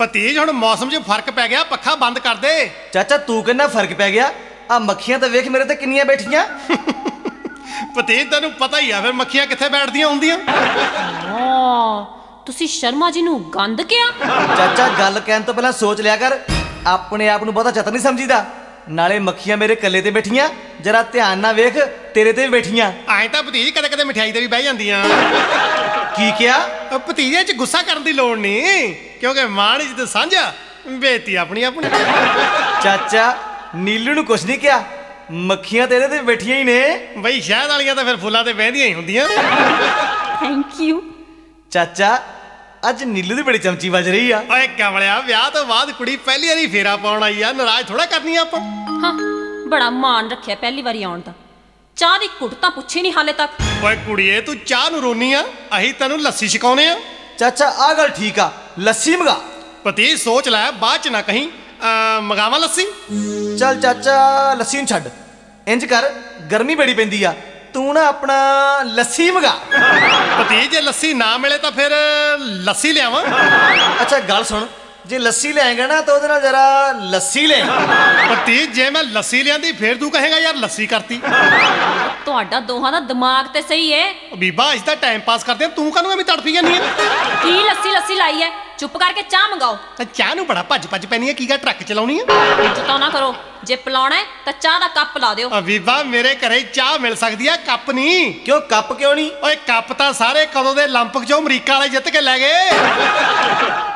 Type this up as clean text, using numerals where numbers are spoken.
ਭਤੀਜ ਹੁਣ ਮੌਸਮ 'ਚ ਫਰਕ ਪੈ ਗਿਆ, ਪੱਖਾ ਬੰਦ ਕਰ ਦੇ। ਚਾਚਾ ਤੂੰ ਕਹਿੰਦਾ ਫਰਕ ਪੈ ਗਿਆ, ਆ ਮੱਖੀਆਂ ਤਾਂ ਵੇਖ ਮੇਰੇ ਤੇ ਕਿੰਨੀਆਂ ਬੈਠੀਆਂ। ਭਤੀਜ ਤੈਨੂੰ ਪਤਾ ਹੀ ਆ ਫਿਰ ਮੱਖੀਆਂ ਕਿੱਥੇ ਬੈਠਦੀਆਂ ਹੁੰਦੀਆਂ। ਤੁਸੀਂ ਸ਼ਰਮਾ ਜੀ ਨੂੰ ਗੰਦ ਕਿਹਾ? ਚਾਚਾ ਗੱਲ ਕਹਿਣ ਤੋਂ ਪਹਿਲਾਂ ਸੋਚ ਲਿਆ ਕਰ, ਆਪਣੇ ਆਪ ਨੂੰ ਬਹੁਤਾ ਚਤਰ ਨਹੀਂ ਸਮਝੀਦਾ। ਨਾਲੇ ਮੱਖੀਆਂ ਮੇਰੇ ਕੱਲੇ ਤੇ ਬੈਠੀਆਂ, ਜਰਾ ਧਿਆਨ ਨਾਲ ਵੇਖ ਤੇਰੇ ਤੇ ਵੀ ਬੈਠੀਆਂ। ਐਂ ਤਾਂ ਭਤੀਜ ਕਦੇ ਕਦੇ ਮਠਿਆਈ ਤੇ ਵੀ ਬਹਿ ਜਾਂਦੀਆਂ। ਕੀ ਕਿਹਾ? ਭਤੀਜੇ 'ਚ ਗੁੱਸਾ ਕਰਨ ਦੀ ਲੋੜ ਨਹੀਂ, ਕਿਉਂਕਿ ਮਾਣ ਜੀ ਤੇ ਸਾਂਝਾ, ਬੇਇੱਜ਼ਤੀ ਆਪਣੀ ਆਪਣੀ। ਚਾਚਾ ਨੀਲੂ ਨੂੰ ਕੁਛ ਨਹੀਂ ਕਿਹਾ, ਮੱਖੀਆਂ ਤੇਰੇ ਤੇ ਬੈਠੀਆਂ ਹੀ ਨੇ। ਬਈ ਸ਼ਹਿਦ ਵਾਲੀਆਂ ਤਾਂ ਫਿਰ ਫੁੱਲਾਂ ਤੇ ਬਹਿੰਦੀਆਂ ਹੀ ਹੁੰਦੀਆਂ। Thank you. ਚਾਚਾ ਅੱਜ ਨੀਲੂ ਦੀ ਬੜੀ ਚਮਚੀ ਵੱਜ ਰਹੀ ਆ। ਓਏ ਕਮਲਿਆ, ਵਿਆਹ ਤੋਂ ਬਾਅਦ ਕੁੜੀ ਪਹਿਲੀ ਵਾਰੀ ਫੇਰਾ ਪਾਉਣ ਆਈ ਆ, ਨਾਰਾਜ਼ ਥੋੜਾ ਕਰਨੀ ਆ ਆਪਾਂ। ਹਾਂ, ਬੜਾ ਮਾਣ ਰੱਖਿਆ ਪਹਿਲੀ ਵਾਰੀ ਆਉਣ ਦਾ। ਚਾਹ ਦੀ ਘੁੱਟ ਤਾਂ ਪੁੱਛੀ ਨਹੀਂ ਹਾਲੇ ਤੱਕ। ਓਏ ਕੁੜੀਏ, ਤੂੰ ਚਾਹ ਨੂੰ ਰੋਨੀ ਆ, ਅਸੀਂ ਤੈਨੂੰ ਲੱਸੀ ਛਕਾਉਨੇ ਆ। ਚਾਚਾ ਆਹ ਗੱਲ ਠੀਕ ਆ, ਲੱਸੀ ਮੰਗਾ। ਭਤੀਜ ਸੋਚ ਲੈ, ਬਾਅਦ 'ਚ ਨਾ ਕਹੀਂ ਮੰਗਾਵਾਂ ਲੱਸੀ। ਚੱਲ ਚਾਚਾ ਲੱਸੀ ਨੂੰ ਛੱਡ, ਇੰਜ ਕਰ ਗਰਮੀ ਬੜੀ ਪੈਂਦੀ ਆ, ਤੂੰ ਨਾ ਆਪਣਾ ਲੱਸੀ ਮੰਗਾ। ਭਤੀਜ ਜੇ ਲੱਸੀ ਨਾ ਮਿਲੇ ਤਾਂ ਫਿਰ ਲੱਸੀ ਲਿਆਵਾਂ। ਅੱਛਾ ਗੱਲ ਸੁਣ, ਜੇ ਲੱਸੀ ਲੈਂਗਾ ਨਾ ਤਾਂ ਉਹਦੇ ਨਾਲ ਜਰਾ ਲੱਸੀ ਲੈ। ਭਤੀਜ ਜੇ ਮੈਂ ਲੱਸੀ ਲਿਆਂਦੀ ਫਿਰ ਤੂੰ ਕਹੇਗਾ ਯਾਰ ਲੱਸੀ ਕਰਤੀ। ਤੁਹਾਡਾ ਦੋਹਾਂ ਦਾ ਦਿਮਾਗ ਤੇ ਸਹੀ ਏ। ਬੀਬਾ ਅਸੀਂ ਤਾਂ ਟਾਈਮ ਪਾਸ ਕਰਦੇ ਆ, ਤੂੰ ਕਾਹਨੂੰ ਐਵੇਂ ਤੜਫੀ ਜਾਂਦੀ ਆ? ਕੀ ਲੱਸੀ ਲਾਈ ਐ? ਚੁੱਪ ਕਰਕੇ ਚਾਹ ਮੰਗਾਓ। ਤਾਂ ਚਾਹ ਨੂੰ ਬੜਾ ਭੱਜ ਪੈਣੀ ਆ, ਕੀ ਗਾ ਟਰੱਕ ਚਲਾਉਣੀ ਆ? ਇੱਜ਼ਤਾਂ ਨਾ ਕਰੋ, ਜੇ ਪਿਲਾਉਣਾ ਹੈ ਤਾਂ ਚਾਹ ਦਾ ਕੱਪ ਲਾ ਦਿਓ। ਬੀਬਾ ਮੇਰੇ ਘਰੇ ਚਾਹ ਮਿਲ ਸਕਦੀ ਆ, ਕੱਪ ਨਹੀਂ। ਕਿਉਂ ਕੱਪ ਕਿਉਂ ਨਹੀਂ? ਓਏ ਕੱਪ ਤਾਂ ਸਾਰੇ ਕਦੋਂ ਦੇ 올림픽 'ਚੋਂ ਅਮਰੀਕਾ ਵਾਲੇ ਜਿੱਤ ਕੇ ਲੈ ਗਏ।